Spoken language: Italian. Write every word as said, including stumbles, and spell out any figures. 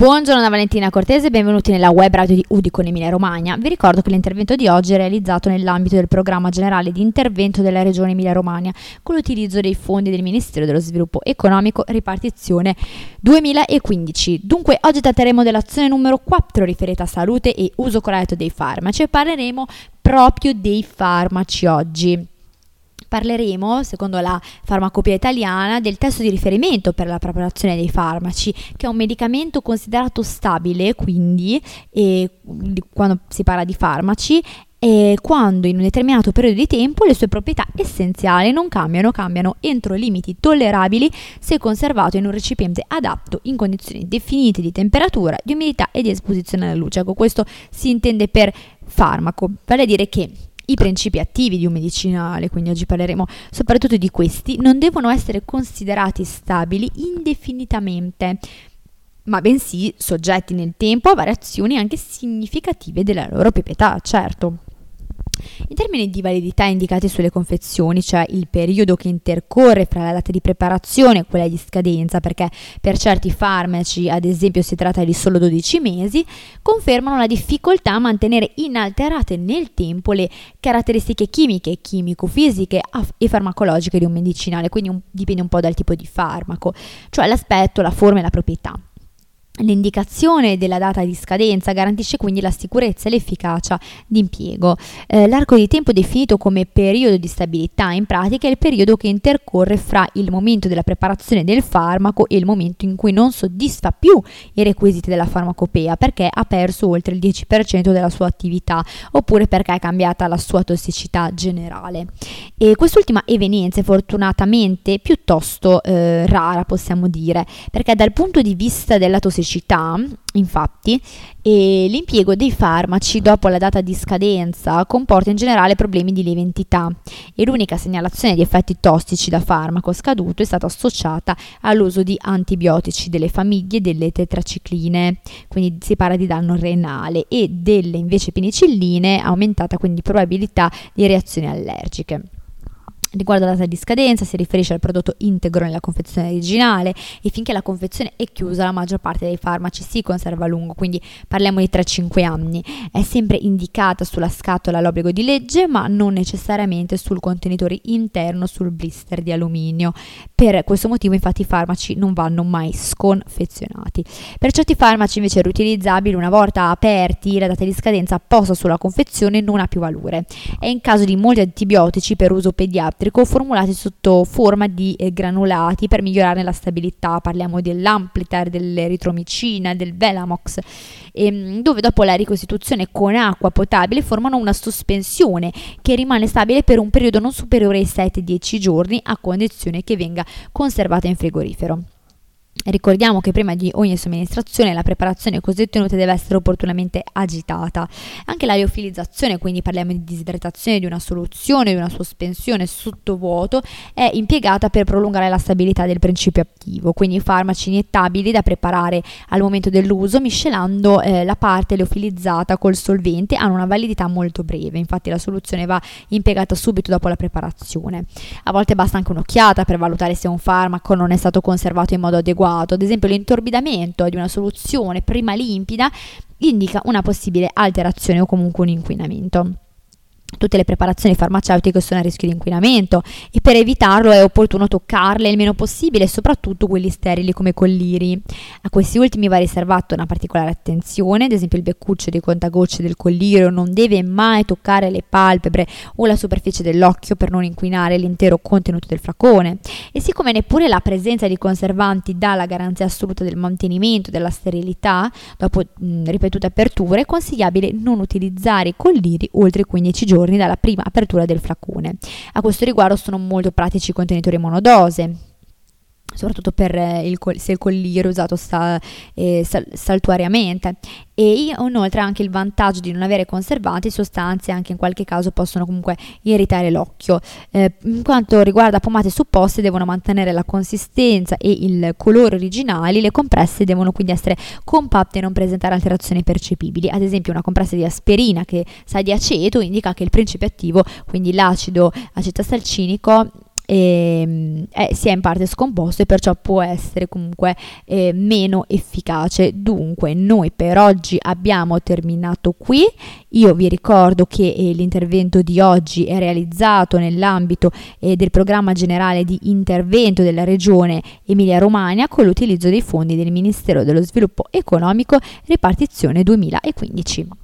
Buongiorno da Valentina Cortese e benvenuti nella web radio di Udicon Emilia Romagna. Vi ricordo che l'intervento di oggi è realizzato nell'ambito del programma generale di intervento della Regione Emilia Romagna con l'utilizzo dei fondi del Ministero dello Sviluppo Economico ripartizione duemilaquindici. Dunque oggi tratteremo dell'azione numero quattro riferita a salute e uso corretto dei farmaci e parleremo proprio dei farmaci oggi. Parleremo, secondo la farmacopea italiana, del testo di riferimento per la preparazione dei farmaci, che è un medicamento considerato stabile, quindi eh, quando si parla di farmaci, e quando in un determinato periodo di tempo le sue proprietà essenziali non cambiano, cambiano entro limiti tollerabili se conservato in un recipiente adatto in condizioni definite di temperatura, di umidità e di esposizione alla luce. Ecco, questo si intende per farmaco, vale a dire che i principi attivi di un medicinale, quindi oggi parleremo soprattutto di questi, non devono essere considerati stabili indefinitamente, ma bensì soggetti nel tempo a variazioni anche significative della loro proprietà, certo. In termini di validità indicati sulle confezioni, cioè il periodo che intercorre fra la data di preparazione e quella di scadenza, perché per certi farmaci, ad esempio, si tratta di solo dodici mesi, confermano la difficoltà a mantenere inalterate nel tempo le caratteristiche chimiche, chimico-fisiche e farmacologiche di un medicinale, quindi un, dipende un po' dal tipo di farmaco, cioè l'aspetto, la forma e la proprietà. L'indicazione della data di scadenza garantisce quindi la sicurezza e l'efficacia di impiego. Eh, l'arco di tempo definito come periodo di stabilità in pratica è il periodo che intercorre fra il momento della preparazione del farmaco e il momento in cui non soddisfa più i requisiti della farmacopea perché ha perso oltre il dieci per cento della sua attività oppure perché è cambiata la sua tossicità generale. E quest'ultima evenienza è fortunatamente piuttosto eh, rara, possiamo dire, perché dal punto di vista della tossicità infatti, e l'impiego dei farmaci dopo la data di scadenza comporta in generale problemi di lieve entità e l'unica segnalazione di effetti tossici da farmaco scaduto è stata associata all'uso di antibiotici delle famiglie delle tetracicline, quindi si parla di danno renale, e delle invece penicilline, aumentata quindi probabilità di reazioni allergiche. Riguardo alla data di scadenza si riferisce al prodotto integro nella confezione originale e finché la confezione è chiusa la maggior parte dei farmaci si conserva a lungo, quindi parliamo di tre cinque anni. È sempre indicata sulla scatola l'obbligo di legge ma non necessariamente sul contenitore interno, sul blister di alluminio. Per questo motivo infatti i farmaci non vanno mai sconfezionati. Per certi farmaci invece riutilizzabili, una volta aperti la data di scadenza apposta sulla confezione non ha più valore. È in caso di molti antibiotici per uso pediatrico formulati sotto forma di eh, granulati per migliorare la stabilità, parliamo dell'Amplitar, dell'eritromicina, del Velamox, ehm, dove dopo la ricostituzione con acqua potabile formano una sospensione che rimane stabile per un periodo non superiore ai sette dieci giorni a condizione che venga conservata in frigorifero. Ricordiamo che prima di ogni somministrazione la preparazione così ottenuta deve essere opportunamente agitata. Anche la liofilizzazione, quindi parliamo di disidratazione di una soluzione, di una sospensione sottovuoto, è impiegata per prolungare la stabilità del principio attivo, quindi farmaci iniettabili da preparare al momento dell'uso miscelando eh, la parte liofilizzata col solvente hanno una validità molto breve, infatti la soluzione va impiegata subito dopo la preparazione. A volte basta anche un'occhiata per valutare se un farmaco non è stato conservato in modo adeguato. Ad esempio l'intorbidamento di una soluzione prima limpida indica una possibile alterazione o comunque un inquinamento. Tutte le preparazioni farmaceutiche sono a rischio di inquinamento e per evitarlo è opportuno toccarle il meno possibile, soprattutto quelli sterili come colliri. A questi ultimi va riservata una particolare attenzione, ad esempio il beccuccio dei contagocce del collirio non deve mai toccare le palpebre o la superficie dell'occhio per non inquinare l'intero contenuto del flacone. E siccome neppure la presenza di conservanti dà la garanzia assoluta del mantenimento della sterilità, dopo mh, ripetute aperture è consigliabile non utilizzare i colliri oltre quindici giorni dalla prima apertura del flacone. A questo riguardo sono molto pratici i contenitori monodose, soprattutto per eh, il, se il collirio è usato sta, eh, sal, saltuariamente, e inoltre anche il vantaggio di non avere conservanti sostanze anche in qualche caso possono comunque irritare l'occhio. Eh, in quanto riguarda pomate supposte devono mantenere la consistenza e il colore originali, le compresse devono quindi essere compatte e non presentare alterazioni percepibili. Ad esempio una compressa di aspirina che sa di aceto indica che il principio attivo, quindi l'acido acetasalcinico, eh, è, si è in parte scomposto e perciò può essere comunque eh, meno efficace. Dunque noi per oggi abbiamo terminato qui. Io vi ricordo che eh, l'intervento di oggi è realizzato nell'ambito eh, del programma generale di intervento della regione Emilia-Romagna con l'utilizzo dei fondi del Ministero dello Sviluppo Economico, ripartizione duemilaquindici.